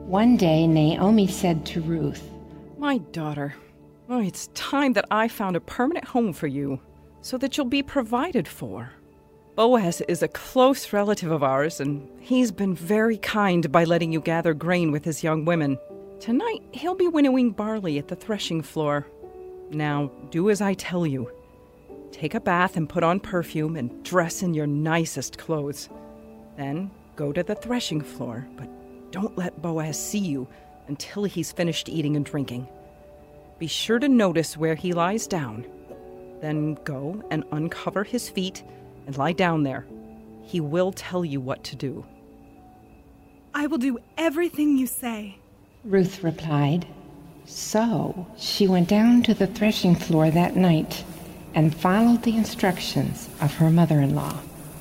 One day, Naomi said to Ruth, "My daughter, it's time that I found a permanent home for you, so that you'll be provided for. Boaz is a close relative of ours, and he's been very kind by letting you gather grain with his young women. Tonight, he'll be winnowing barley at the threshing floor. Now, do as I tell you. Take a bath and put on perfume and dress in your nicest clothes. Then go to the threshing floor, but don't let Boaz see you until he's finished eating and drinking. Be sure to notice where he lies down. Then go and uncover his feet and lie down there. He will tell you what to do." "I will do everything you say," Ruth replied. So she went down to the threshing floor that night and followed the instructions of her mother-in-law.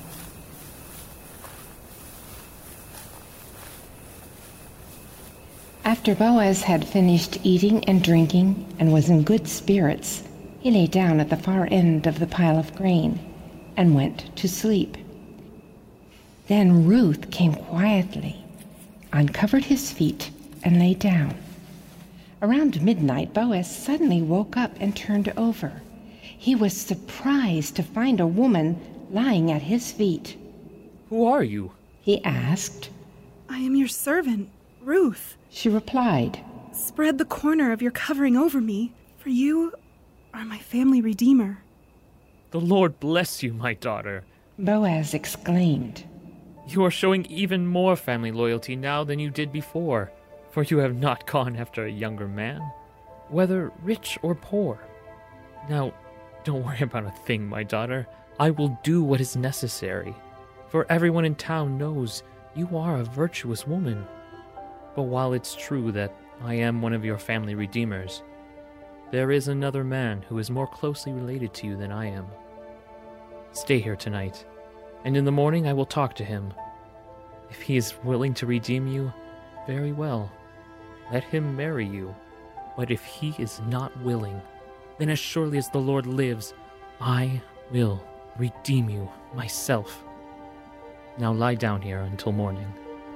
After Boaz had finished eating and drinking and was in good spirits, he lay down at the far end of the pile of grain and went to sleep. Then Ruth came quietly, uncovered his feet, and lay down. Around midnight, Boaz suddenly woke up and turned over. He was surprised to find a woman lying at his feet. "Who are you?" he asked. "I am your servant, Ruth," she replied. "Spread the corner of your covering over me, for you are my family redeemer." "The Lord bless you, my daughter," Boaz exclaimed. "You are showing even more family loyalty now than you did before, for you have not gone after a younger man, whether rich or poor. Now, don't worry about a thing, my daughter. I will do what is necessary, for everyone in town knows you are a virtuous woman. But while it's true that I am one of your family redeemers, there is another man who is more closely related to you than I am. Stay here tonight, and in the morning I will talk to him. If he is willing to redeem you, very well. Let him marry you. But if he is not willing, then as surely as the Lord lives, I will redeem you myself. Now lie down here until morning."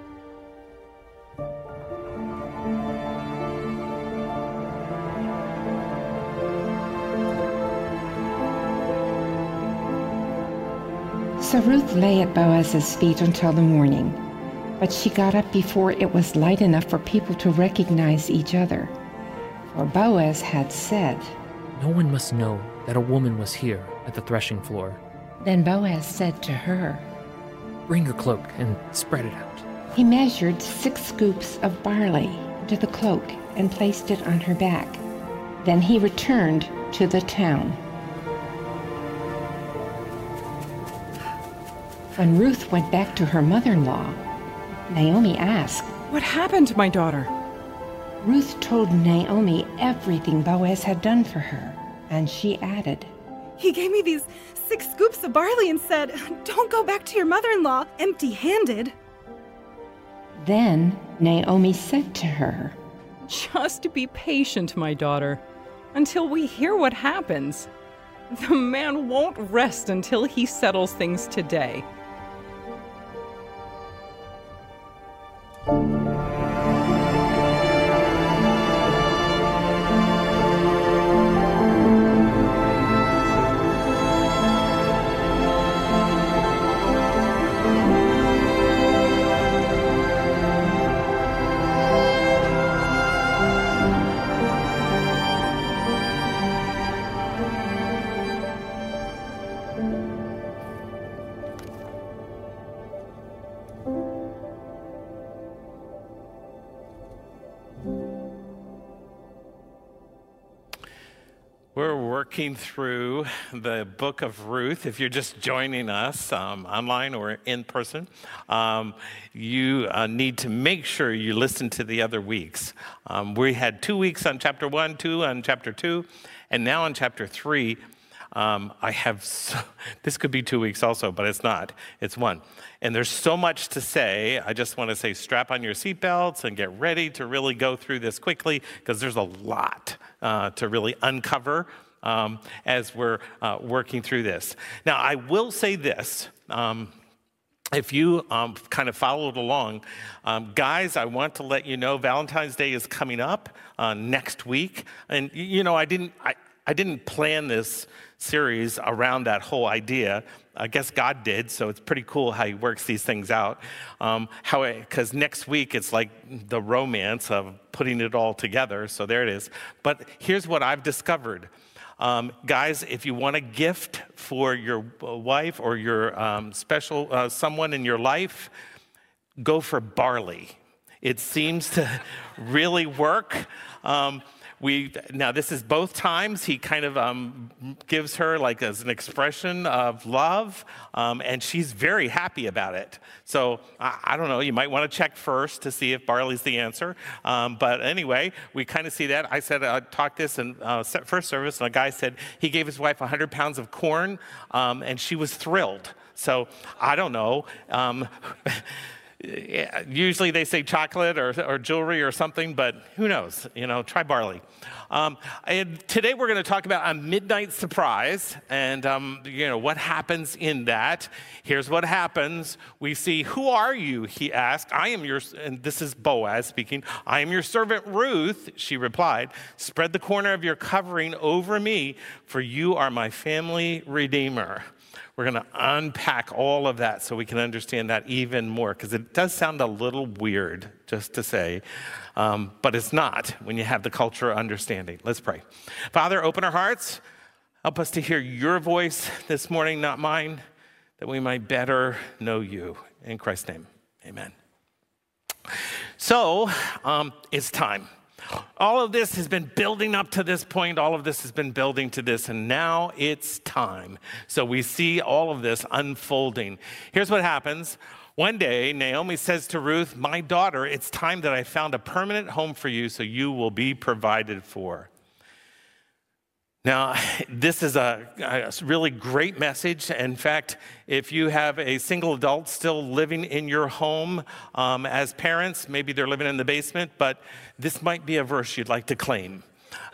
So Ruth lay at Boaz's feet until the morning, but she got up before it was light enough for people to recognize each other. For Boaz had said, "No one must know that a woman was here at the threshing floor." Then Boaz said to her, "Bring your cloak and spread it out." He measured 6 scoops of barley into the cloak and placed it on her back. Then he returned to the town. When Ruth went back to her mother-in-law, Naomi asked, "What happened, my daughter?" Ruth told Naomi everything Boaz had done for her, and she added, "He gave me these 6 scoops of barley and said, 'Don't go back to your mother-in-law empty-handed.'" Then Naomi said to her, "Just be patient, my daughter, until we hear what happens. The man won't rest until he settles things today." We're working through the book of Ruth. If you're just joining us online or in person, you need to make sure you listen to the other weeks. We had 2 weeks on chapter 1, 2 on chapter 2, and now on chapter 3. This could be 2 weeks also, but it's not. It's 1. And there's so much to say. I just want to say strap on your seatbelts and get ready to really go through this quickly, because there's a lot to really uncover as we're working through this. Now, I will say this. if you kind of followed along, guys, I want to let you know Valentine's Day is coming up next week. And, I didn't plan this series around that whole idea. I guess God did, so it's pretty cool how he works these things out. Because next week, it's like the romance of putting it all together, so there it is. But here's what I've discovered. Guys, if you want a gift for your wife or your special someone in your life, go for barley. It seems to really work. Now, this is both times. He kind of gives her like as an expression of love, and she's very happy about it. So I don't know. You might want to check first to see if barley's the answer. But anyway, we kind of see that. I said I taught this in first service, and a guy said he gave his wife 100 pounds of corn, and she was thrilled. So I don't know. Usually they say chocolate or jewelry or something, but who knows? Try barley. And today we're going to talk about a midnight surprise and, what happens in that. Here's what happens. We see, who are you? He asked. And this is Boaz speaking. I am your servant Ruth, she replied. Spread the corner of your covering over me, for you are my family redeemer. We're going to unpack all of that so we can understand that even more, because it does sound a little weird just to say, but it's not when you have the culture understanding. Let's pray. Father, open our hearts. Help us to hear your voice this morning, not mine, that we might better know you. In Christ's name, amen. So it's time. All of this has been building up to this point. All of this has been building to this, and now it's time. So we see all of this unfolding. Here's what happens. One day, Naomi says to Ruth, my daughter, it's time that I found a permanent home for you, so you will be provided for. Now, this is a really great message. In fact, if you have a single adult still living in your home as parents, maybe they're living in the basement, but this might be a verse you'd like to claim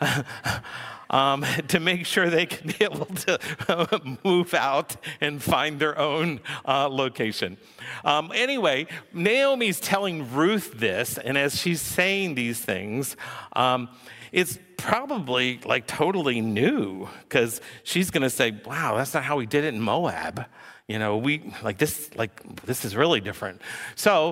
to make sure they can be able to move out and find their own location. Anyway, Naomi's telling Ruth this, and as she's saying these things, it's probably like totally new, because she's going to say, wow, that's not how we did it in Moab. This is really different. So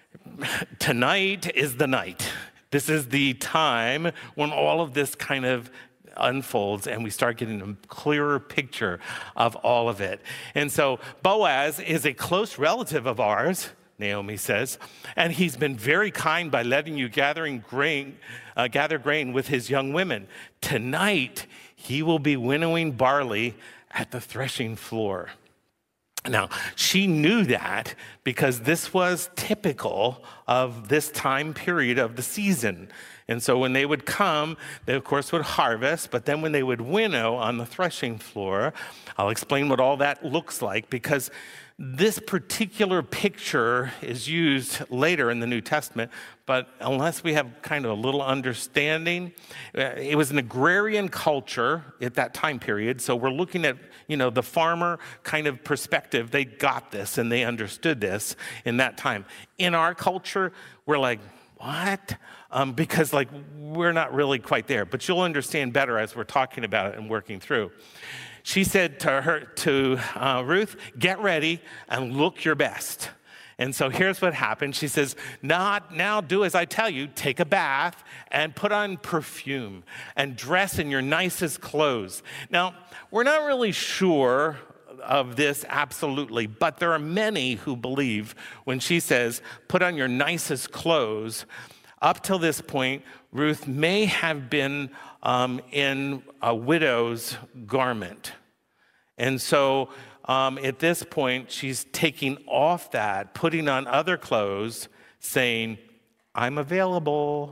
tonight is the night. This is the time when all of this kind of unfolds and we start getting a clearer picture of all of it. And so Boaz is a close relative of ours, Naomi says, and he's been very kind by letting you gather grain with his young women. Tonight, he will be winnowing barley at the threshing floor. Now, she knew that because this was typical of this time period of the season. And so when they would come, they, of course, would harvest. But then when they would winnow on the threshing floor, I'll explain what all that looks like, because this particular picture is used later in the New Testament, but unless we have kind of a little understanding, it was an agrarian culture at that time period. So we're looking at, the farmer kind of perspective. They got this and they understood this in that time. In our culture, we're like, what? Because we're not really quite there, but you'll understand better as we're talking about it and working through. She said to Ruth, get ready and look your best. And so here's what happened. She says, now do as I tell you, take a bath and put on perfume and dress in your nicest clothes. Now, we're not really sure of this absolutely, but there are many who believe when she says, put on your nicest clothes. Up till this point, Ruth may have been in a widow's garment. And so at this point, she's taking off that, putting on other clothes, saying, I'm available.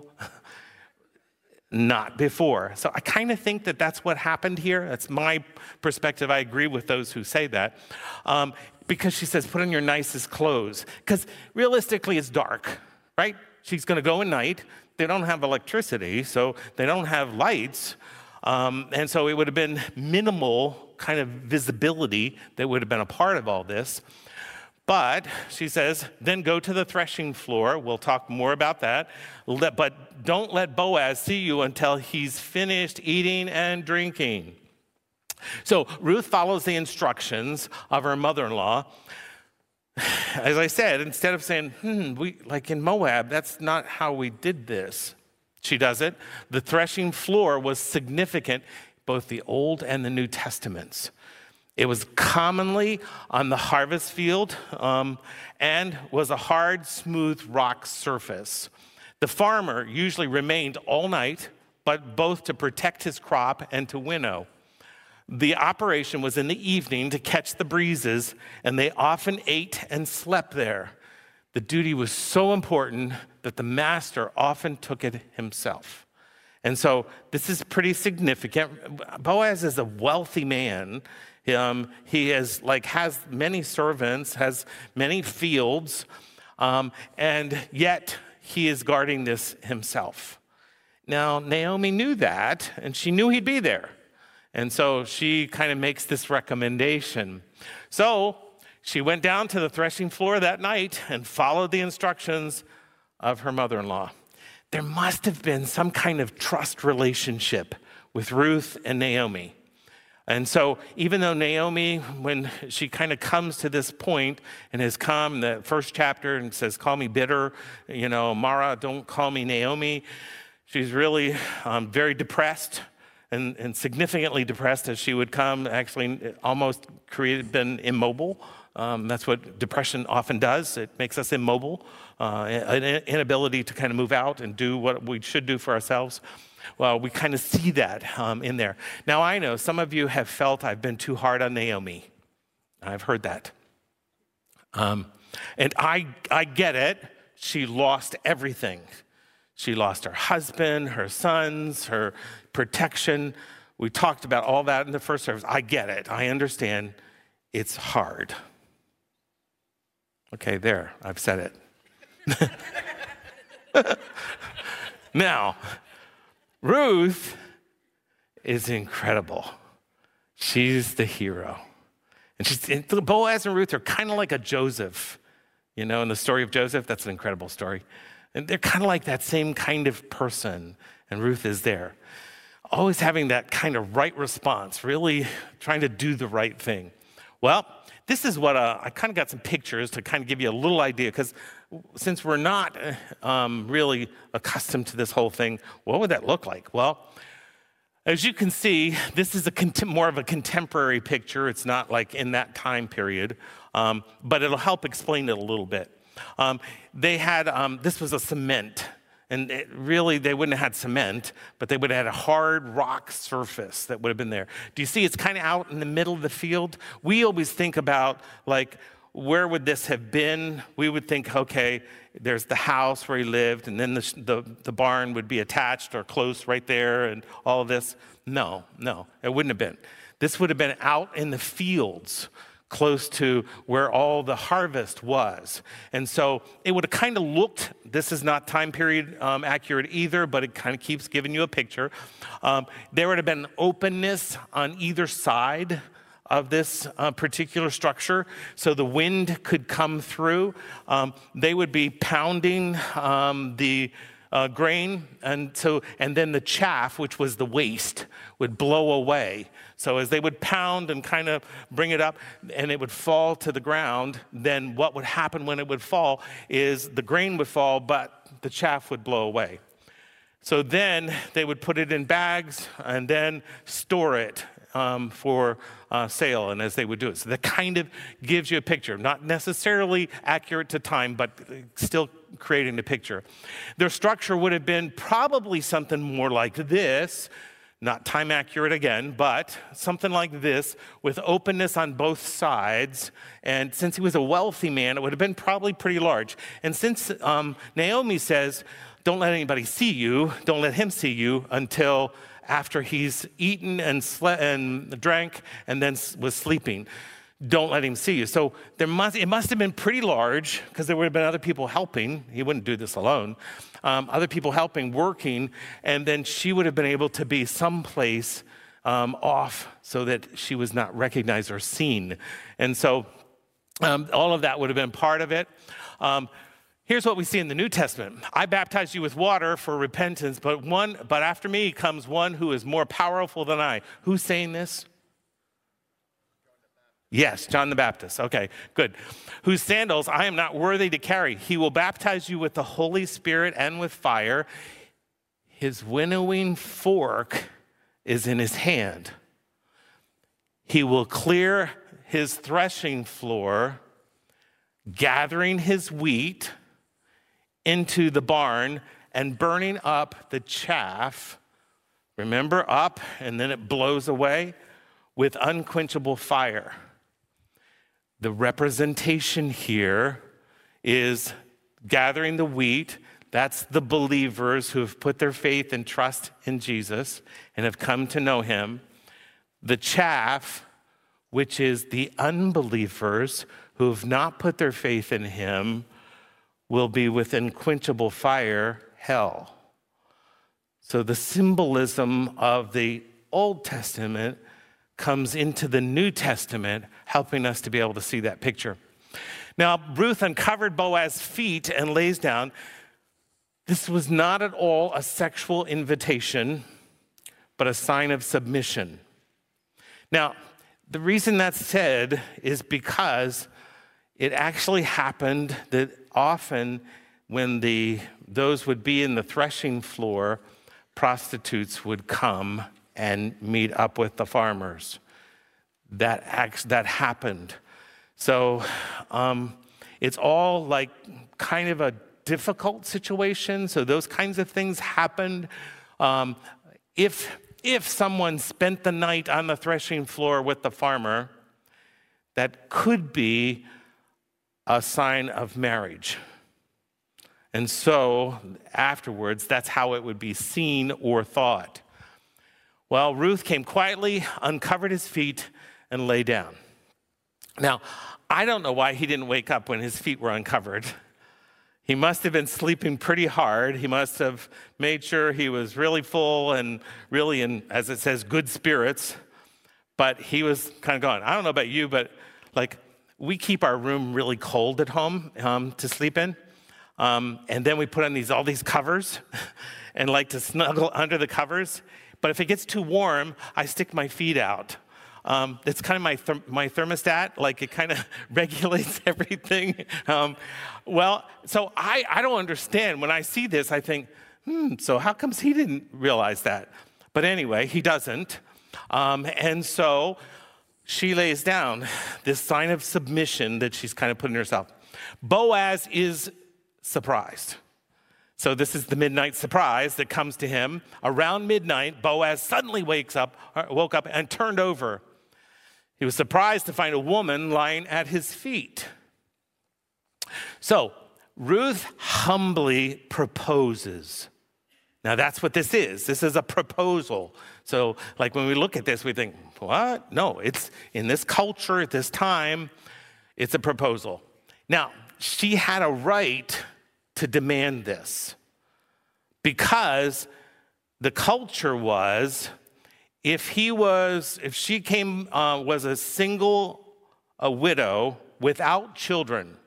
Not before. So I kind of think that that's what happened here. That's my perspective. I agree with those who say that. Because she says, put on your nicest clothes. Because realistically, it's dark, right? She's going to go at night. They don't have electricity, so they don't have lights. And so it would have been minimal kind of visibility that would have been a part of all this. But she says, then go to the threshing floor. We'll talk more about that. But don't let Boaz see you until he's finished eating and drinking. So Ruth follows the instructions of her mother-in-law. As I said, instead of saying, like in Moab, that's not how we did this. She does it. The threshing floor was significant, both the Old and the New Testaments. It was commonly on the harvest field and was a hard, smooth rock surface. The farmer usually remained all night, but both to protect his crop and to winnow. The operation was in the evening to catch the breezes, and they often ate and slept there. The duty was so important that the master often took it himself. And so this is pretty significant. Boaz is a wealthy man. He has many servants, has many fields, and yet he is guarding this himself. Now, Naomi knew that, and she knew he'd be there. And so she kind of makes this recommendation. So she went down to the threshing floor that night and followed the instructions of her mother-in-law. There must have been some kind of trust relationship with Ruth and Naomi. And so even though Naomi, when she kind of comes to this point and has come in the first chapter and says, call me bitter, Mara, don't call me Naomi. She's really very depressed. And significantly depressed as she would come, actually almost been immobile. That's what depression often does. It makes us immobile, an inability to kind of move out and do what we should do for ourselves. Well, we kind of see that in there. Now, I know some of you have felt I've been too hard on Naomi. I've heard that. And I get it. She lost everything. She lost her husband, her sons, her protection. We talked about all that in the first service. I get it. I understand. It's hard. Okay, there. I've said it. Now, Ruth is incredible. She's the hero. And Boaz and Ruth are kind of like a Joseph. In the story of Joseph, that's an incredible story. And they're kind of like that same kind of person, and Ruth is there. Always having that kind of right response, really trying to do the right thing. Well, this is what I kind of got some pictures to kind of give you a little idea, because since we're not really accustomed to this whole thing, what would that look like? Well, as you can see, this is more of a contemporary picture. It's not like in that time period, but it'll help explain it a little bit. They had, this was a cement, and they wouldn't have had cement, but they would have had a hard rock surface that would have been there. Do you see it's kind of out in the middle of the field? We always think about, where would this have been? We would think, okay, there's the house where he lived, and then the barn would be attached or close right there, and all of this. No, it wouldn't have been. This would have been out in the fields, close to where all the harvest was. And so it would have kind of looked, this is not time period accurate either, but it kind of keeps giving you a picture. There would have been openness on either side of this particular structure, so the wind could come through. They would be pounding the grain, and then the chaff, which was the waste, would blow away. So as they would pound and kind of bring it up and it would fall to the ground, then what would happen when it would fall is the grain would fall, but the chaff would blow away. So then they would put it in bags and then store it for sale, and as they would do it. So that kind of gives you a picture, not necessarily accurate to time, but still creating a picture. Their structure would have been probably something more like this, not time accurate again, but something like this with openness on both sides. And since he was a wealthy man, it would have been probably pretty large. And since Naomi says, don't let anybody see you, don't let him see you until after he's eaten and drank and then was sleeping. Don't let him see you. So it must have been pretty large, because there would have been other people helping. He wouldn't do this alone. Other people helping, working, and then she would have been able to be someplace off so that she was not recognized or seen. And so All of that would have been part of it. Here's what we see in the New Testament. I baptize you with water for repentance, but after me comes one who is more powerful than I. Who's saying this? Yes, John the Baptist. Okay, good. Whose sandals I am not worthy to carry. He will baptize you with the Holy Spirit and with fire. His winnowing fork is in his hand. He will clear his threshing floor, gathering his wheat into the barn and burning up the chaff. Remember, up, and then it blows away with unquenchable fire. The representation here is gathering the wheat. That's the believers who have put their faith and trust in Jesus and have come to know him. The chaff, which is the unbelievers who have not put their faith in him, will be with unquenchable fire, hell. So the symbolism of the Old Testament comes into the New Testament, helping us to be able to see that picture. Now, Ruth uncovered Boaz's feet and lays down. This was not at all a sexual invitation, but a sign of submission. Now, the reason that's said is because it actually happened that often when those would be in the threshing floor, prostitutes would come and meet up with the farmers. That happened. So it's all like kind of a difficult situation. So those kinds of things happened. If someone spent the night on the threshing floor with the farmer, that could be a sign of marriage. And so afterwards, that's how it would be seen or thought. Well, Ruth came quietly, uncovered his feet, and lay down. Now, I don't know why he didn't wake up when his feet were uncovered. He must have been sleeping pretty hard. He must have made sure he was really full and really in, as it says, good spirits. But he was kind of going, I don't know about you, but like we keep our room really cold at home to sleep in. And then we put on all these covers and like to snuggle under the covers. But if it gets too warm, I stick my feet out. It's kind of my thermostat, like it kind of regulates everything. So I don't understand. When I see this, I think, so how comes he didn't realize that? But anyway, he doesn't. And so she lays down this sign of submission that she's kind of putting herself. Boaz is surprised. So this is the midnight surprise that comes to him. Around midnight, Boaz suddenly woke up and turned over. He was surprised to find a woman lying at his feet. So Ruth humbly proposes. Now that's what this is. This is a proposal. So like when we look at this, we think, what? No, it's in this culture, at this time, it's a proposal. Now, she had a right to demand this because the culture was if she was a widow without children,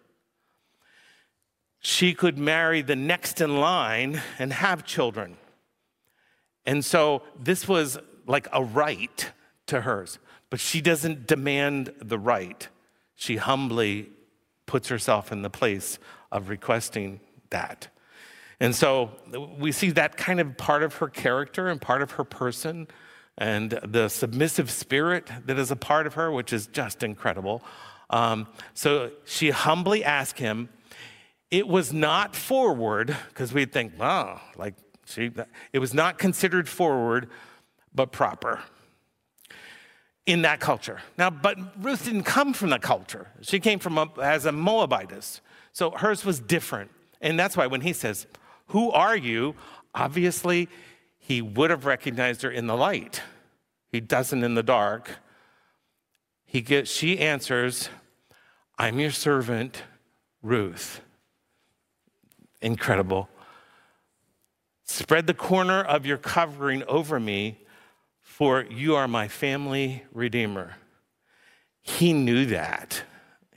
she could marry the next in line and have children. And so this was like a right to hers, but she doesn't demand the right. She humbly puts herself in the place of requesting that. And so we see that kind of part of her character and part of her person and the submissive spirit that is a part of her, which is just incredible. So she humbly asked him. It was not forward, because we'd think, wow, it was not considered forward, but proper in that culture. Now, but Ruth didn't come from that culture. She came as a Moabitess. So hers was different. And that's why when he says, who are you? Obviously, he would have recognized her in the light. He doesn't in the dark. She answers, I'm your servant, Ruth. Incredible. Spread the corner of your covering over me, for you are my family redeemer. He knew that.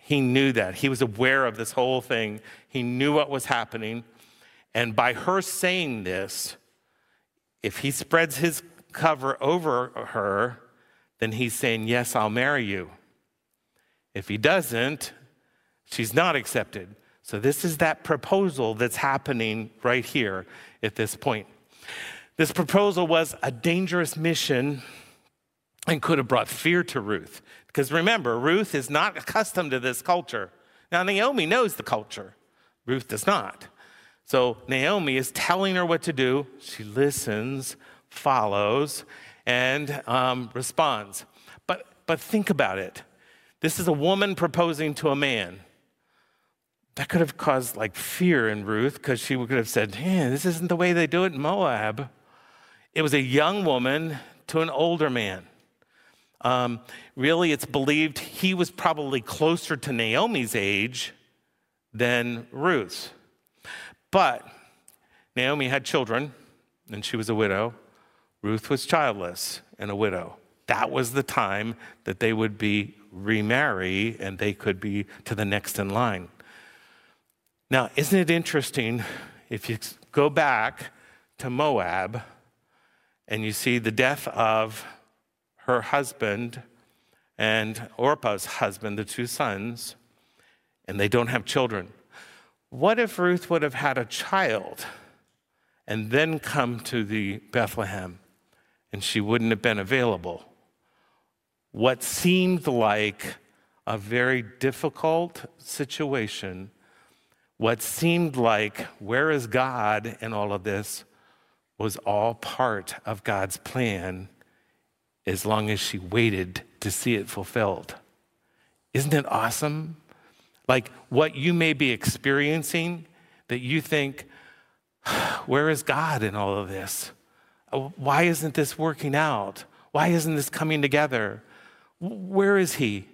He knew that. He was aware of this whole thing. He knew what was happening. And by her saying this, if he spreads his cover over her, then he's saying, yes, I'll marry you. If he doesn't, she's not accepted. So this is that proposal that's happening right here at this point. This proposal was a dangerous mission and could have brought fear to Ruth. Because remember, Ruth is not accustomed to this culture. Now, Naomi knows the culture. Ruth does not. So Naomi is telling her what to do. She listens, follows, and responds. But think about it. This is a woman proposing to a man. That could have caused like fear in Ruth, because she could have said, hey, this isn't the way they do it in Moab. It was a young woman to an older man. Really, it's believed he was probably closer to Naomi's age than Ruth's. But Naomi had children, and she was a widow. Ruth was childless and a widow. That was the time that they would be remarry, and they could be to the next in line. Now, isn't it interesting if you go back to Moab and you see the death of her husband and Orpah's husband, the two sons, and they don't have children? What if Ruth would have had a child and then come to the Bethlehem and she wouldn't have been available? What seemed like a very difficult situation, what seemed like, where is God in all of this, was all part of God's plan as long as she waited to see it fulfilled. Isn't it awesome? Like what you may be experiencing that you think, where is God in all of this? Why isn't this working out? Why isn't this coming together? Where is he?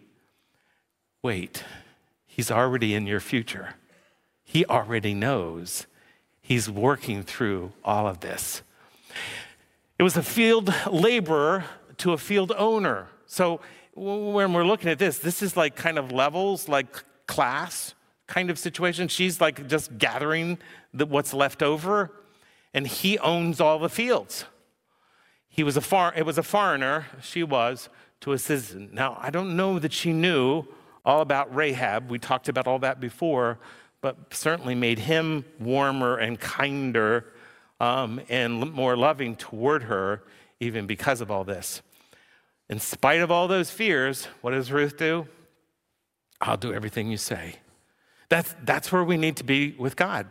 Wait, he's already in your future. He already knows. He's working through all of this. It was a field laborer to a field owner. So when we're looking at this is like kind of levels, like class kind of situation. She's like just gathering what's left over, and he owns all the fields. It was a foreigner, she was, to a citizen. Now, I don't know that she knew all about Rahab. We talked about all that before, but certainly made him warmer and kinder and more loving toward her, even because of all this. In spite of all those fears, what does Ruth do? I'll do everything you say. That's where we need to be with God.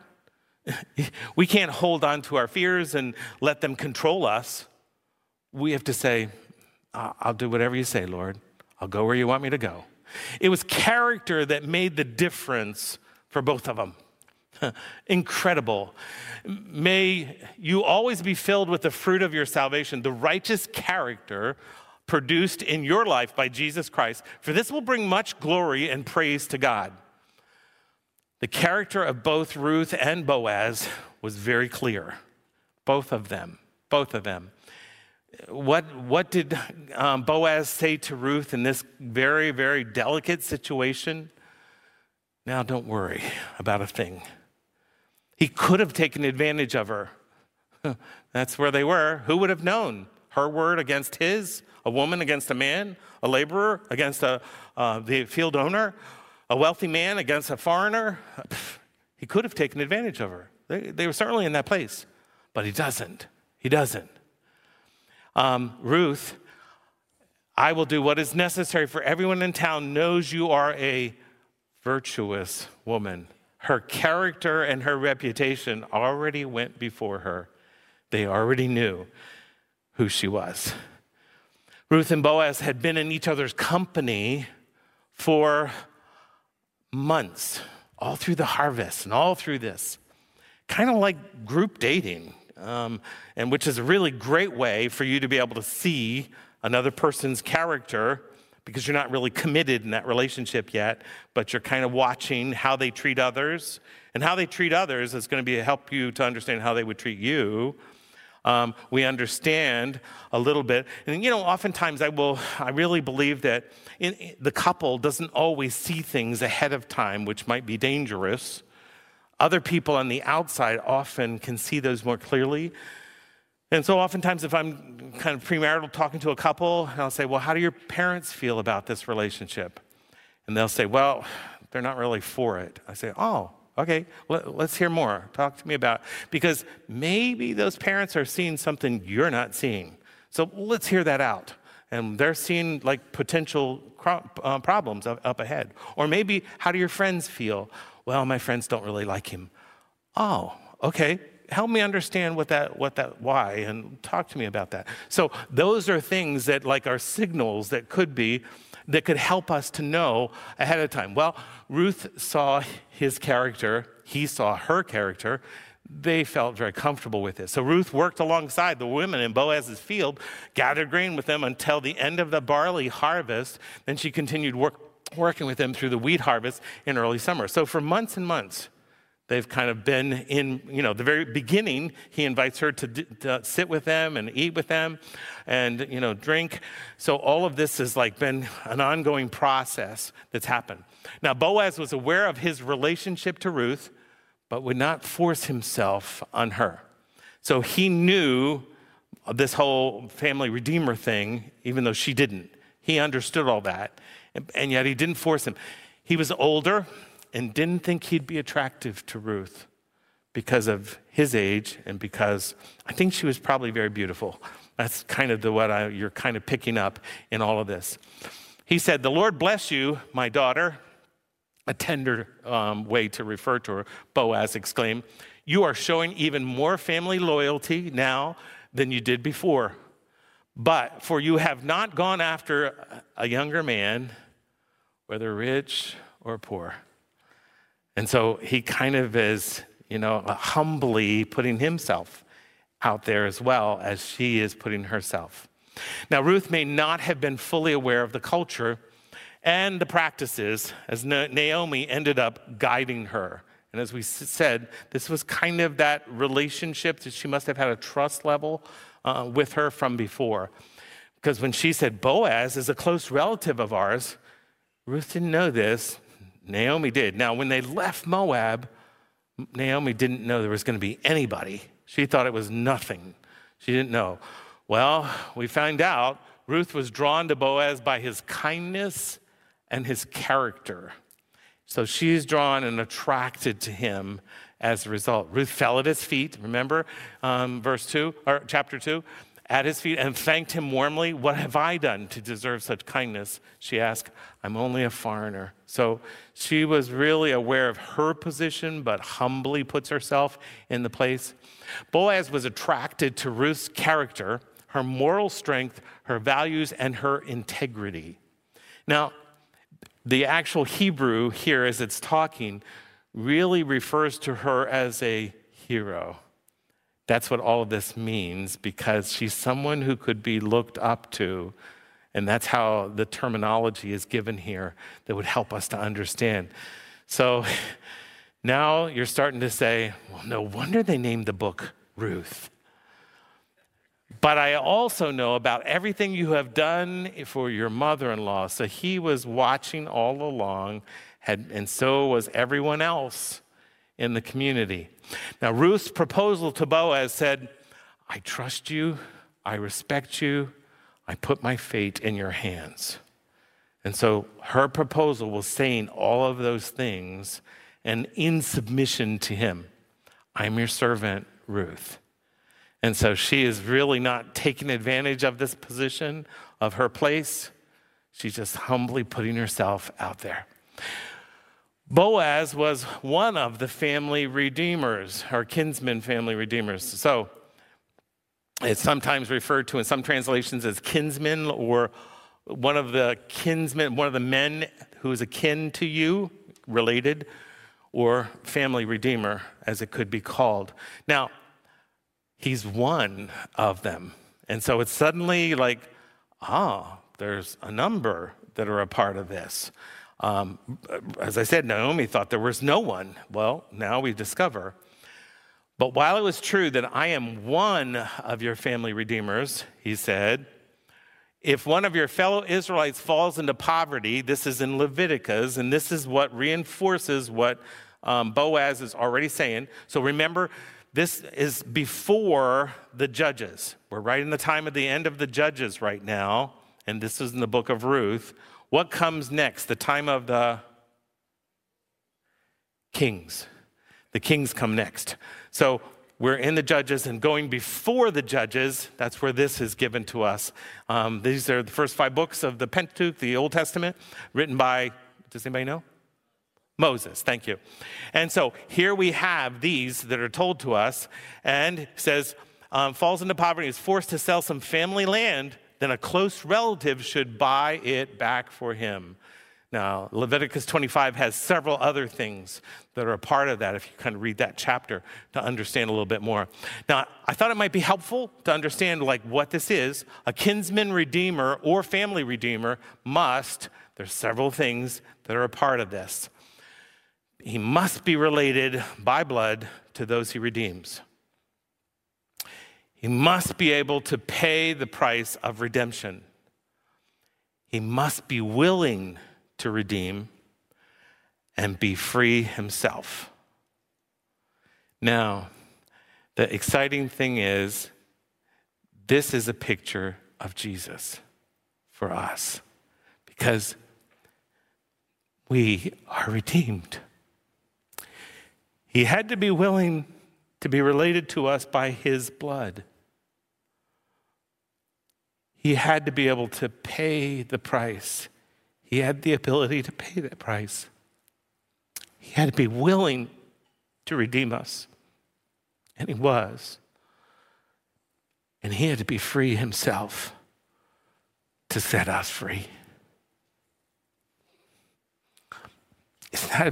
We can't hold on to our fears and let them control us. We have to say, I'll do whatever you say, Lord. I'll go where you want me to go. It was character that made the difference for both of them. Incredible. May you always be filled with the fruit of your salvation, the righteous character produced in your life by Jesus Christ, for this will bring much glory and praise to God. The character of both Ruth and Boaz was very clear. Both of them. What did Boaz say to Ruth in this very, very delicate situation? Now, don't worry about a thing. He could have taken advantage of her. That's where they were. Who would have known? Her word against his, a woman against a man, a laborer against the field owner, a wealthy man against a foreigner. He could have taken advantage of her. They were certainly in that place, but he doesn't. Ruth, I will do what is necessary for everyone in town knows you are a virtuous woman. Her character and her reputation already went before her. They already knew who she was. Ruth and Boaz had been in each other's company for months, all through the harvest and all through this. Kind of like group dating, and which is a really great way for you to be able to see another person's character, because you're not really committed in that relationship yet, but you're kind of watching how they treat others. And how they treat others is going to help you to understand how they would treat you. We understand a little bit. And, oftentimes I really believe that the couple doesn't always see things ahead of time, which might be dangerous. Other people on the outside often can see those more clearly. And so oftentimes if I'm kind of premarital talking to a couple, I'll say, well, how do your parents feel about this relationship? And they'll say, well, they're not really for it. I say, oh, okay, let's hear more. Talk to me about it. Because maybe those parents are seeing something you're not seeing. So let's hear that out. And they're seeing like potential problems up ahead. Or maybe, how do your friends feel? Well, my friends don't really like him. Oh, okay. Help me understand why, and talk to me about that. So those are things that are signals that could help us to know ahead of time. Well, Ruth saw his character, he saw her character. They felt very comfortable with it. So Ruth worked alongside the women in Boaz's field, gathered grain with them until the end of the barley harvest. Then she continued working with them through the wheat harvest in early summer. So for months and months, they've kind of been in, the very beginning, he invites her to sit with them and eat with them and, drink. So all of this has been an ongoing process that's happened. Now, Boaz was aware of his relationship to Ruth, but would not force himself on her. So he knew this whole family redeemer thing, even though she didn't. He understood all that, and yet he didn't force him. He was older and didn't think he'd be attractive to Ruth because of his age and because I think she was probably very beautiful. That's kind of what you're kind of picking up in all of this. He said, "The Lord bless you, my daughter," a tender way to refer to her. Boaz exclaimed, "You are showing even more family loyalty now than you did before. But for you have not gone after a younger man, whether rich or poor." And so he kind of is, humbly putting himself out there as well as she is putting herself. Now, Ruth may not have been fully aware of the culture and the practices as Naomi ended up guiding her. And as we said, this was kind of that relationship that she must have had a trust level with her from before. Because when she said, Boaz is a close relative of ours, Ruth didn't know this. Naomi did. Now, when they left Moab, Naomi didn't know there was going to be anybody. She thought it was nothing. She didn't know. Well, we find out Ruth was drawn to Boaz by his kindness and his character. So she's drawn and attracted to him as a result. Ruth fell at his feet, remember, chapter 2, at his feet and thanked him warmly. "What have I done to deserve such kindness?" she asked. "I'm only a foreigner." So she was really aware of her position, but humbly puts herself in the place. Boaz was attracted to Ruth's character, her moral strength, her values, and her integrity. Now, the actual Hebrew here, as it's talking, really refers to her as a hero. That's what all of this means, because she's someone who could be looked up to, and that's how the terminology is given here that would help us to understand. So now you're starting to say, well, no wonder they named the book Ruth. But I also know about everything you have done for your mother-in-law. So he was watching all along, and so was everyone else in the community. Now, Ruth's proposal to Boaz said, "I trust you, I respect you, I put my fate in your hands." And so her proposal was saying all of those things and in submission to him. "I'm your servant, Ruth." And so she is really not taking advantage of this position, of her place. She's just humbly putting herself out there. Boaz was one of the family redeemers, or kinsman family redeemers. So it's sometimes referred to in some translations as kinsman, or one of the kinsmen, one of the men who is akin to you, related, or family redeemer, as it could be called. Now, he's one of them. And so it's suddenly like, there's a number that are a part of this. As I said, Naomi thought there was no one. Well, now we discover. But while it was true that I am one of your family redeemers, he said, if one of your fellow Israelites falls into poverty, this is in Leviticus, and this is what reinforces what Boaz is already saying. So remember, this is before the Judges. We're right in the time of the end of the Judges right now, and this is in the book of Ruth. What comes next? The time of the kings. The kings come next. So we're in the Judges, and going before the Judges, that's where this is given to us. These are the first 5 books of the Pentateuch, the Old Testament, written by, does anybody know? Moses, thank you. And so here we have these that are told to us, and it says, falls into poverty, is forced to sell some family land, then a close relative should buy it back for him. Now, Leviticus 25 has several other things that are a part of that, if you kind of read that chapter to understand a little bit more. Now, I thought it might be helpful to understand like what this is. A kinsman redeemer or family redeemer there's several things that are a part of this. He must be related by blood to those he redeems. He must be able to pay the price of redemption. He must be willing to redeem and be free himself. Now, the exciting thing is, this is a picture of Jesus for us because we are redeemed. He had to be willing to be related to us by his blood. He had to be able to pay the price. He had the ability to pay that price. He had to be willing to redeem us. And he was. And he had to be free himself to set us free. Isn't that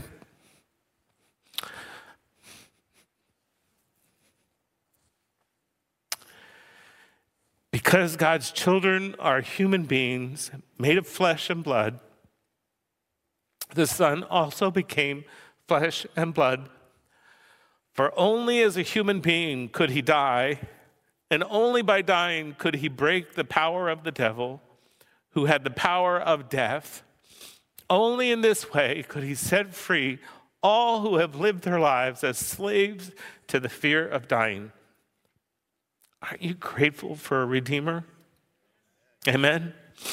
because God's children are human beings made of flesh and blood, the Son also became flesh and blood. For only as a human being could he die, and only by dying could he break the power of the devil, who had the power of death. Only in this way could he set free all who have lived their lives as slaves to the fear of dying. Aren't you grateful for a Redeemer? Amen.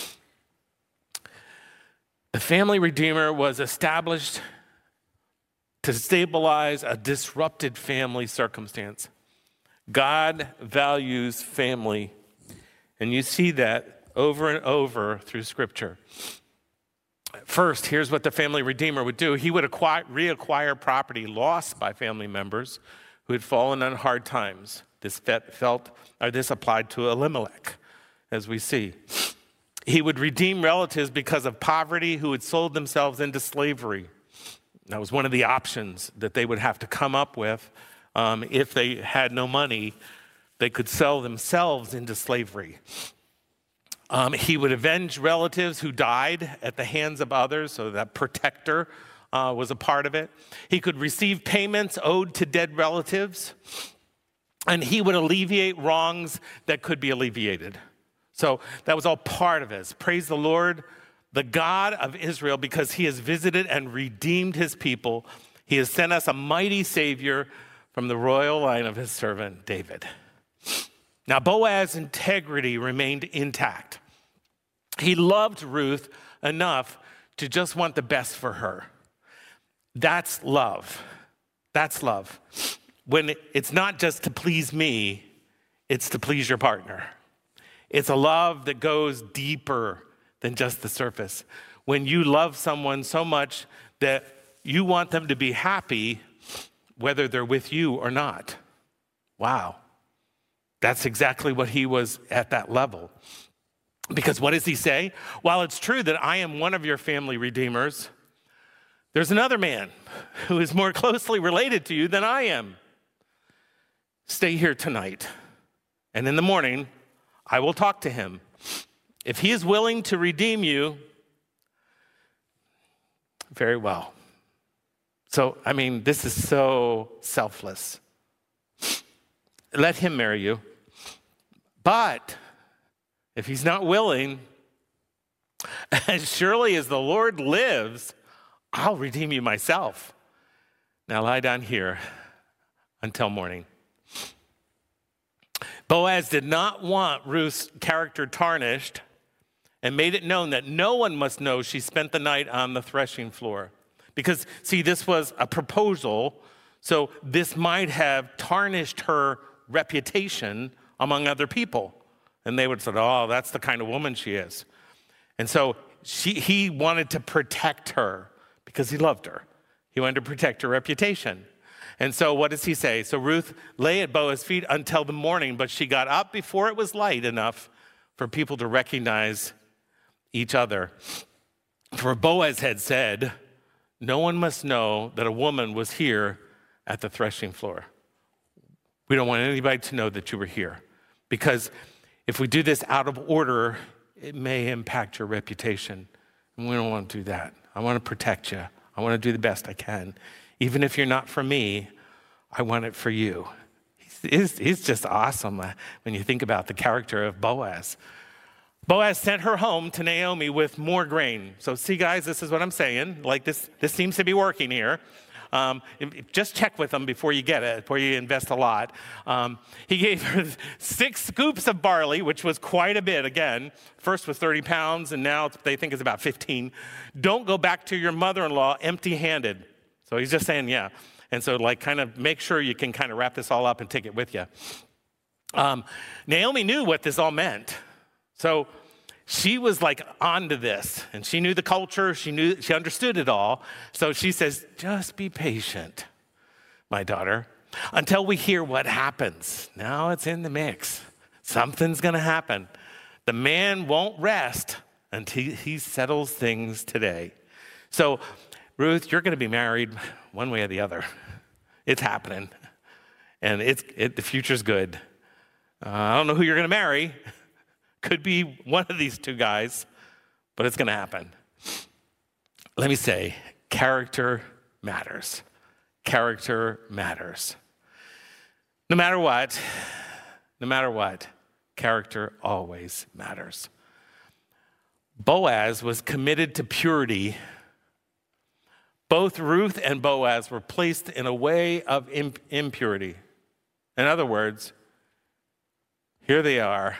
The family Redeemer was established to stabilize a disrupted family circumstance. God values family, and you see that over and over through Scripture. First, here's what the family Redeemer would do. He would reacquire property lost by family members who had fallen on hard times. This applied to Elimelech, as we see. He would redeem relatives because of poverty who had sold themselves into slavery. That was one of the options that they would have to come up with. If they had no money, they could sell themselves into slavery. He would avenge relatives who died at the hands of others, so that protector was a part of it. He could receive payments owed to dead relatives, and he would alleviate wrongs that could be alleviated. So that was all part of it. Praise the Lord, the God of Israel, because he has visited and redeemed his people. He has sent us a mighty Savior from the royal line of his servant David. Now, Boaz's integrity remained intact. He loved Ruth enough to just want the best for her. That's love. That's love. When it's not just to please me, it's to please your partner. It's a love that goes deeper than just the surface. When you love someone so much that you want them to be happy, whether they're with you or not. Wow. That's exactly what he was at that level. Because what does he say? While it's true that I am one of your family redeemers, there's another man who is more closely related to you than I am. Stay here tonight, and in the morning, I will talk to him. If he is willing to redeem you, very well. So, this is so selfless. let him marry you. But if he's not willing, as surely as the Lord lives, I'll redeem you myself. Now lie down here until morning. Boaz did not want Ruth's character tarnished and made it known that no one must know she spent the night on the threshing floor. Because, see, this was a proposal, so this might have tarnished her reputation among other people. And they would say, oh, that's the kind of woman she is. And so he wanted to protect her because he loved her. He wanted to protect her reputation. And so what does he say? So Ruth lay at Boaz's feet until the morning, but she got up before it was light enough for people to recognize each other. For Boaz had said, no one must know that a woman was here at the threshing floor. We don't want anybody to know that you were here, because if we do this out of order, it may impact your reputation. And we don't want to do that. I want to protect you. I want to do the best I can. Even if you're not for me, I want it for you. He's just awesome when you think about the character of Boaz. Boaz sent her home to Naomi with more grain. So see, guys, this is what I'm saying. Like this seems to be working here. Just check with them before you get it, before you invest a lot. He gave her 6 scoops of barley, which was quite a bit. Again, first was 30 pounds, and now they think it's about 15. Don't go back to your mother-in-law empty-handed. So he's just saying, yeah. And so kind of make sure you can kind of wrap this all up and take it with you. Naomi knew what this all meant. So she was onto this, and she knew the culture. She understood it all. So she says, just be patient, my daughter, until we hear what happens. Now it's in the mix. Something's going to happen. The man won't rest until he settles things today. So Ruth, you're going to be married one way or the other. It's happening, and the future's good. I don't know who you're going to marry. Could be one of these 2 guys, but it's going to happen. Let me say, character matters. Character matters. No matter what, character always matters. Boaz was committed to purity. Both Ruth and Boaz were placed in a way of impurity. In other words, here they are.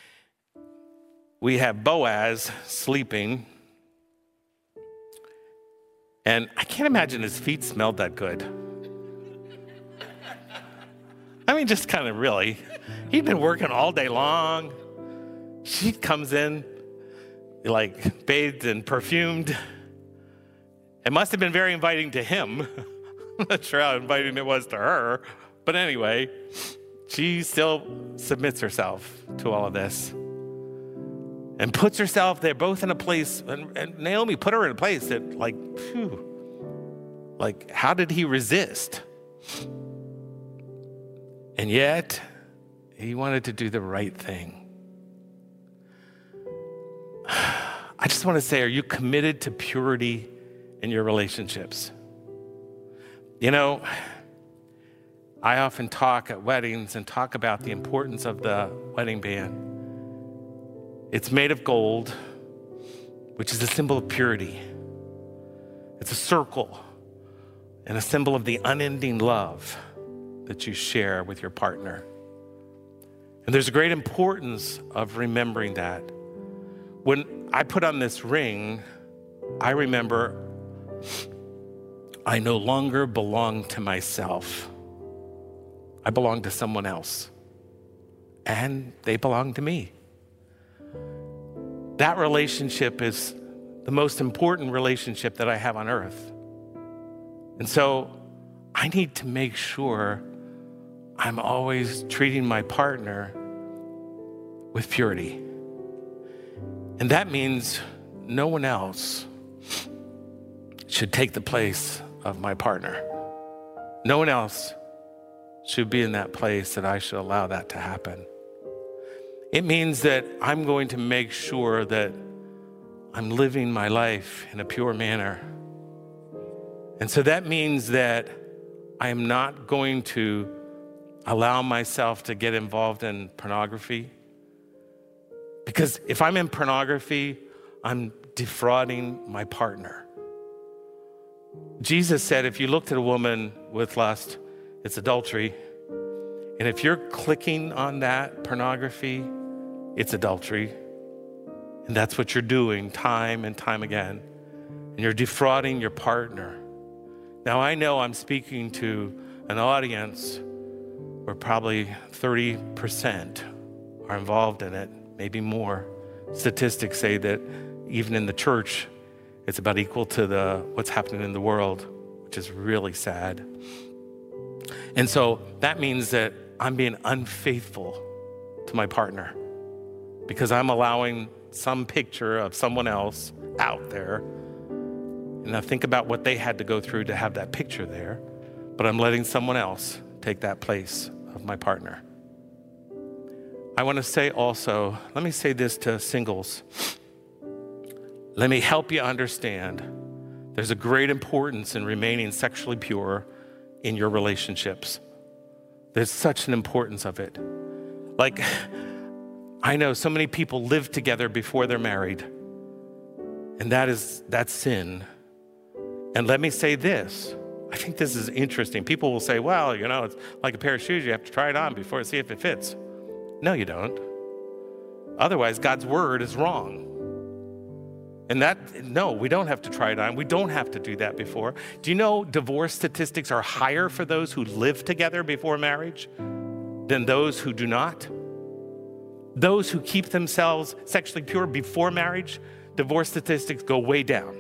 We have Boaz sleeping, and I can't imagine his feet smelled that good. I mean, just kind of really. He'd been working all day long. She comes in, bathed and perfumed. It must have been very inviting to him. I'm not sure how inviting it was to her. But anyway, she still submits herself to all of this and puts herself there both in a place, and Naomi put her in a place that how did he resist? And yet, he wanted to do the right thing. I just want to say, are you committed to purity in your relationships? You know, I often talk at weddings and talk about the importance of the wedding band. It's made of gold, which is a symbol of purity. It's a circle and a symbol of the unending love that you share with your partner. And there's a great importance of remembering that. When I put on this ring, I remember I no longer belong to myself. I belong to someone else, and they belong to me. That relationship is the most important relationship that I have on earth. And so I need to make sure I'm always treating my partner with purity. And that means no one else should take the place of my partner. No one else should be in that place that I should allow that to happen. It means that I'm going to make sure that I'm living my life in a pure manner. And so that means that I am not going to allow myself to get involved in pornography? Because if I'm in pornography, I'm defrauding my partner. Jesus said, if you looked at a woman with lust, it's adultery. And if you're clicking on that pornography, it's adultery. And that's what you're doing time and time again. And you're defrauding your partner. Now, I know I'm speaking to an audience where probably 30% are involved in it, maybe more. Statistics say that even in the church, it's about equal to what's happening in the world, which is really sad. And so that means that I'm being unfaithful to my partner because I'm allowing some picture of someone else out there. And I think about what they had to go through to have that picture there, but I'm letting someone else take that place of my partner. I want to say also, let me say this to singles. Let me help you understand there's a great importance in remaining sexually pure in your relationships. There's such an importance of it. Like, I know so many people live together before they're married, and that's sin. And let me say this. I think this is interesting. People will say, well, it's like a pair of shoes. You have to try it on before to see if it fits. No, you don't. Otherwise, God's word is wrong. And no, we don't have to try it on. We don't have to do that before. Do you know divorce statistics are higher for those who live together before marriage than those who do not? Those who keep themselves sexually pure before marriage, divorce statistics go way down.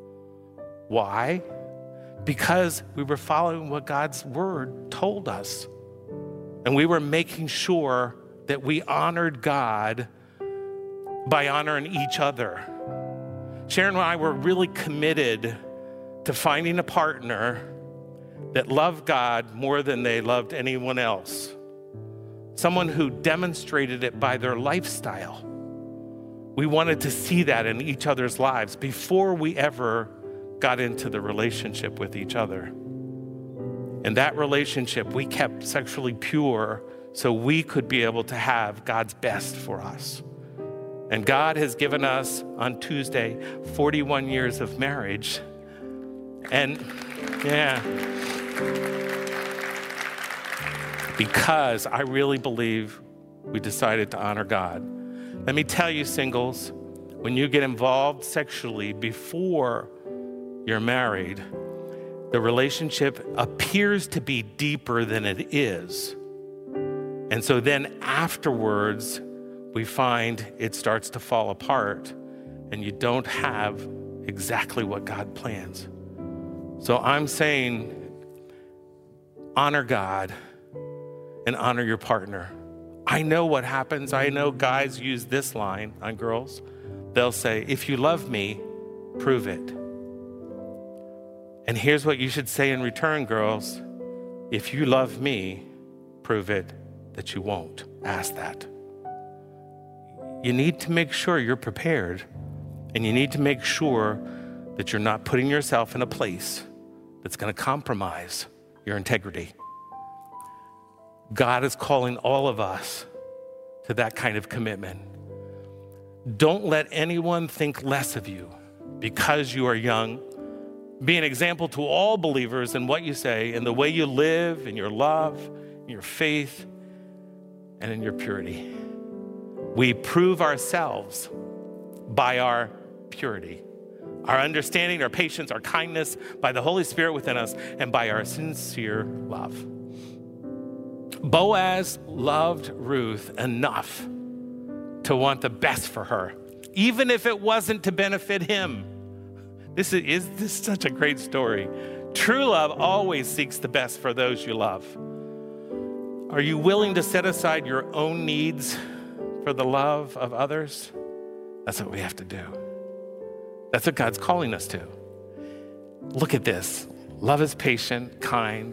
Why? Because we were following what God's word told us. And we were making sure that we honored God by honoring each other. Sharon and I were really committed to finding a partner that loved God more than they loved anyone else. Someone who demonstrated it by their lifestyle. We wanted to see that in each other's lives before we ever got into the relationship with each other. And that relationship we kept sexually pure so we could be able to have God's best for us. And God has given us on Tuesday 41 years of marriage. And because I really believe we decided to honor God. Let me tell you, singles, when you get involved sexually before you're married, the relationship appears to be deeper than it is. And so then afterwards, we find it starts to fall apart and you don't have exactly what God plans. So I'm saying, honor God and honor your partner. I know what happens. I know guys use this line on girls. They'll say, if you love me, prove it. And here's what you should say in return, girls. If you love me, prove it that you won't. Ask that. You need to make sure you're prepared, and you need to make sure that you're not putting yourself in a place that's going to compromise your integrity. God is calling all of us to that kind of commitment. Don't let anyone think less of you because you are young. Be an example to all believers in what you say, in the way you live, in your love, in your faith, and in your purity. We prove ourselves by our purity, our understanding, our patience, our kindness, by the Holy Spirit within us, and by our sincere love. Boaz loved Ruth enough to want the best for her, even if it wasn't to benefit him. This is such a great story. True love always seeks the best for those you love. Are you willing to set aside your own needs for the love of others? That's what we have to do. That's what God's calling us to. Look at this. Love is patient, kind.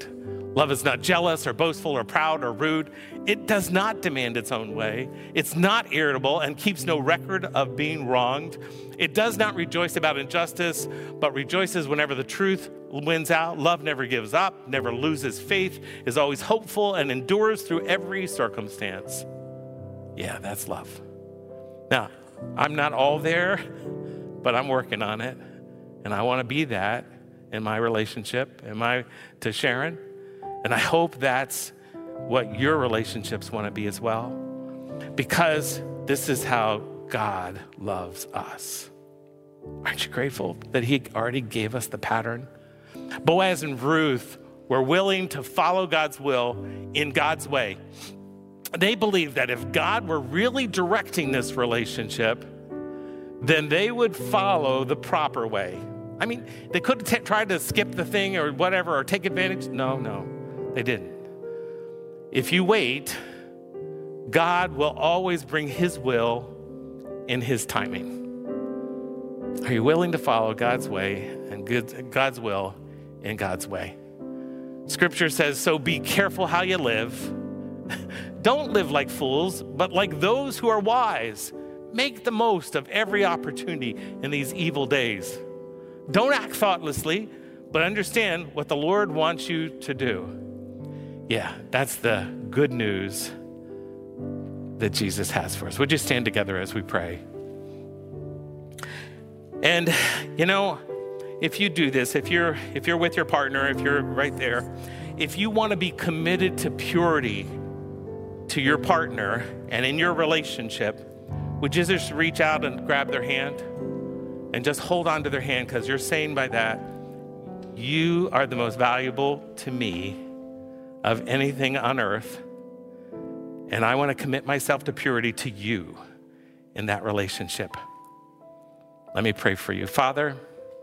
Love is not jealous or boastful or proud or rude. It does not demand its own way. It's not irritable and keeps no record of being wronged. It does not rejoice about injustice, but rejoices whenever the truth wins out. Love never gives up, never loses faith, is always hopeful, and endures through every circumstance. Yeah, that's love. Now, I'm not all there, but I'm working on it. And I want to be that in my relationship to Sharon. And I hope that's what your relationships want to be as well. Because this is how God loves us. Aren't you grateful that he already gave us the pattern? Boaz and Ruth were willing to follow God's will in God's way. They believed that if God were really directing this relationship, then they would follow the proper way. I mean, they could have tried to skip the thing or whatever, or take advantage. No, they didn't. If you wait, God will always bring his will in his timing. Are you willing to follow God's way and God's will in God's way? Scripture says, so be careful how you live. Don't live like fools, but like those who are wise. Make the most of every opportunity in these evil days. Don't act thoughtlessly, but understand what the Lord wants you to do. Yeah, that's the good news that Jesus has for us. Would you stand together as we pray? And, if you do this, if you're with your partner, if you're right there, if you want to be committed to purity to your partner and in your relationship, would you just reach out and grab their hand and just hold on to their hand, because you're saying by that, you are the most valuable to me of anything on earth, and I want to commit myself to purity to you in that relationship. Let me pray for you. Father,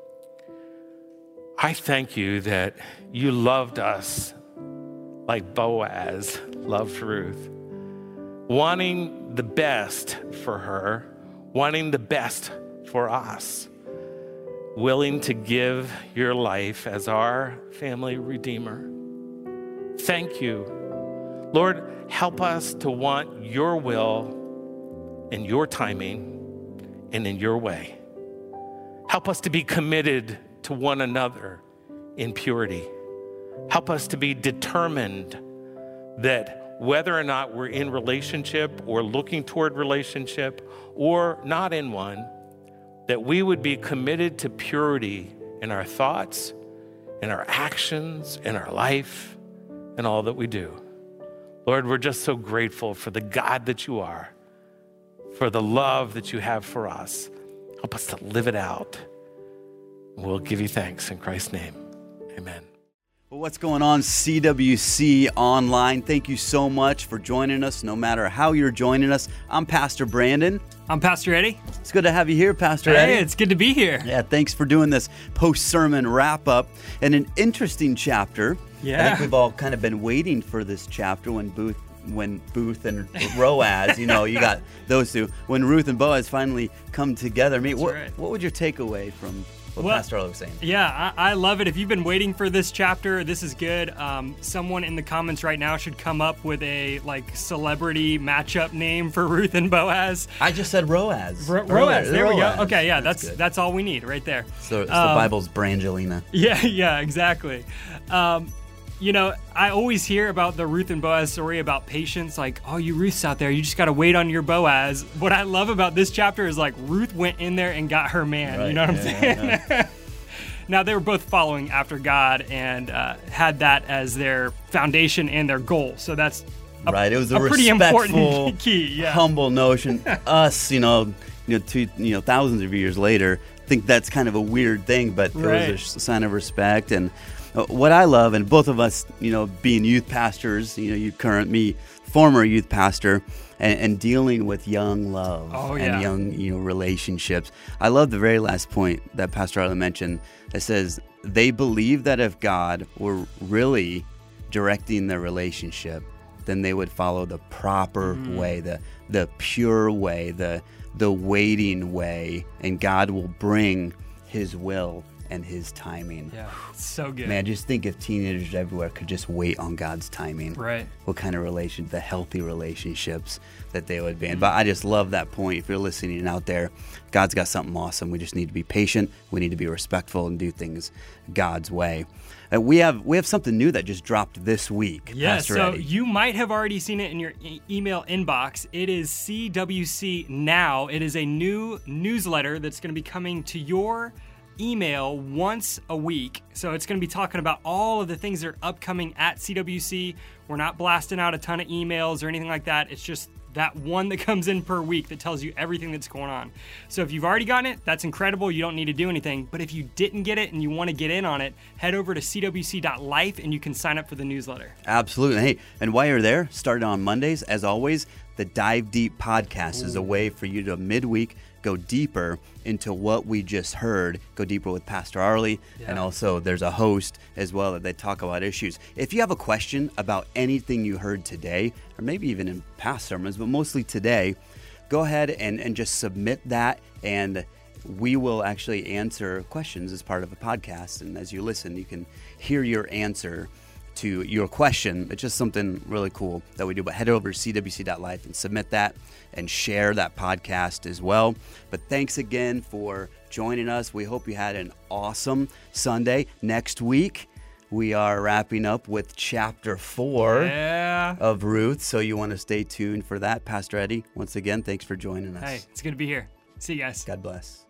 I thank you that you loved us like Boaz loved Ruth, wanting the best for her, wanting the best for us, willing to give your life as our family redeemer. Thank you. Lord, help us to want your will in your timing and in your way. Help us to be committed to one another in purity. Help us to be determined that whether or not we're in relationship or looking toward relationship or not in one, that we would be committed to purity in our thoughts, in our actions, in our life, and all that we do. Lord, we're just so grateful for the God that you are, for the love that you have for us. Help us to live it out. We'll give you thanks in Christ's name. Amen. Well, what's going on, CWC Online? Thank you so much for joining us, no matter how you're joining us. I'm Pastor Brandon. I'm Pastor Eddie. It's good to have you here, Pastor Eddie. Hey, it's good to be here. Yeah, thanks for doing this post-sermon wrap-up. And an interesting chapter. Yeah. I think we've all kind of been waiting for this chapter when Booth and Boaz, you got those two. When Ruth and Boaz finally come together. I mean, what would your takeaway from what Pastor Earl was saying? Yeah, I love it. If you've been waiting for this chapter, this is good. Someone in the comments right now should come up with a celebrity matchup name for Ruth and Boaz. I just said Roaz. Roaz. There we go. Roaz. Okay, yeah, that's all we need right there. So it's the Bible's Brangelina. Yeah, exactly. I always hear about the Ruth and Boaz story about patience, like, oh, you Ruths out there, you just got to wait on your Boaz. What I love about this chapter is Ruth went in there and got her man. Right. You know what I'm saying? Yeah. Now, they were both following after God and had that as their foundation and their goal. So that's right. It was a pretty important key. Yeah. Humble notion. Us, thousands of years later, think that's kind of a weird thing, but it was a sign of respect. And what I love, and both of us, being youth pastors, you current, me, former youth pastor, and dealing with young love and young, relationships. I love the very last point that Pastor Arlen mentioned that says they believe that if God were really directing their relationship, then they would follow the proper way, the pure way, the waiting way, and God will bring his will and his timing. Yeah, so good. Man, just think if teenagers everywhere could just wait on God's timing. Right. What kind of the healthy relationships that they would be in. But I just love that point. If you're listening out there, God's got something awesome. We just need to be patient. We need to be respectful and do things God's way. We have something new that just dropped this week. Yeah, Pastor so Eddie. you might have already seen it in your email inbox. It is CWC Now. It is a new newsletter that's going to be coming to your email once a week. So it's going to be talking about all of the things that are upcoming at CWC. We're not blasting out a ton of emails or anything like that. It's just that one that comes in per week that tells you everything that's going on. So if you've already gotten it, that's incredible. You don't need to do anything. But if you didn't get it and you want to get in on it, head over to cwc.life and you can sign up for the newsletter. Absolutely. Hey, and while you're there, starting on Mondays, as always, the Dive Deep podcast is a way for you to midweek go deeper into what we just heard, go deeper with Pastor Arlie, and also there's a host as well that they talk about issues. If you have a question about anything you heard today, or maybe even in past sermons, but mostly today, go ahead and just submit that, and we will actually answer questions as part of a podcast. And as you listen, you can hear your answer to your question. It's just something really cool that we do. But head over to cwc.life and submit that and share that podcast as well. But thanks again for joining us. We hope you had an awesome Sunday. Next week, we are wrapping up with chapter 4 of Ruth. So you want to stay tuned for that. Pastor Eddie, once again, thanks for joining us. Hey, it's good to be here. See you guys. God bless.